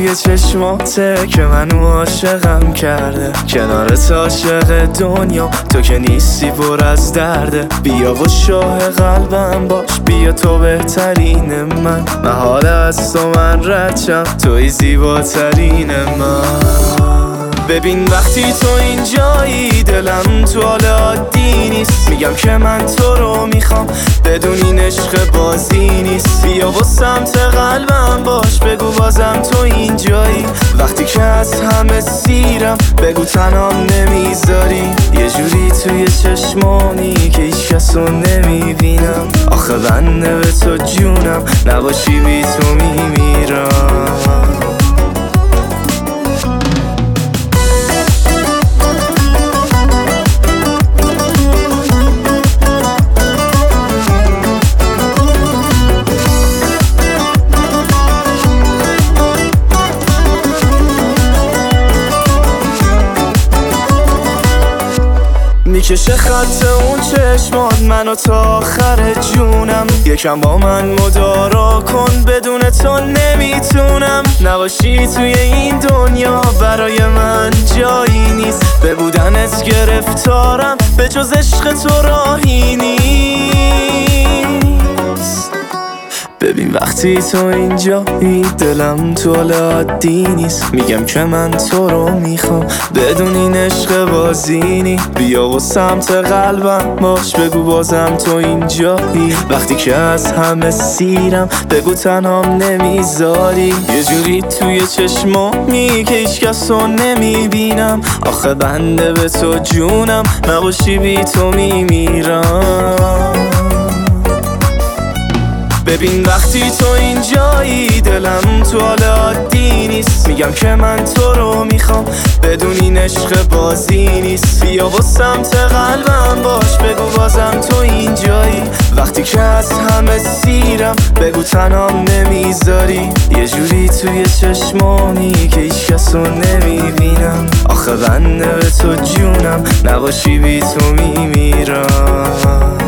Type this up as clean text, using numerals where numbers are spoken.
توی چشماته که منو عاشقم کرده، کنارت عاشق دنیا تو که نیستی پر از درده. بیا و شاه قلبم باش، بیا تو بهترین من حال از تو من رچم، توی زیباترین من. ببین وقتی تو اینجایی دلم تو حال عادی نیست، میگم که من تو رو میخوام بدون این عشق بازی نیست. بیا و سمت قلبم باش، بگو بازم تو اینجایی، وقتی که از همه سیرم بگو تنهام نمیذاری. یه جوری توی چشمانی که هیچ کس رو نمیبینم، آخه بنده به تو جونم، نباشی بی تو میمیرم. میکشه خط اون چشمات منو تا آخر جونم، یکم با من مدارا کن، بدون تو نمیتونم. نباشی توی این دنیا برای من جایی نیست، به بودنت گرفتارم، به جز عشق تو راهی نیست. ببین وقتی تو اینجایی دلم تو حال عادی نیست، میگم که من تو رو میخوام بدون این عشق بازی نی. بیا و سمت قلبم باش، بگو بازم تو اینجایی، وقتی که از همه سیرم بگو تنهام نمیذاری. یه جوری توی چشمامی که هیچ کس رو نمیبینم، آخه بنده به تو جونم، نباشی بی تو میمیرم. ببین وقتی تو اینجایی دلم تو حال عادی نیست، میگم که من تو رو میخوام بدون این عشق بازی نیست. بیا و سمت قلبم باش، بگو بازم تو اینجایی، وقتی که از همه سیرم بگو تنهام نمیذاری. یه جوری توی چشمانی که هیچ کس رو نمیبینم، آخه بنده به تو جونم، نباشی بی تو میمیرم.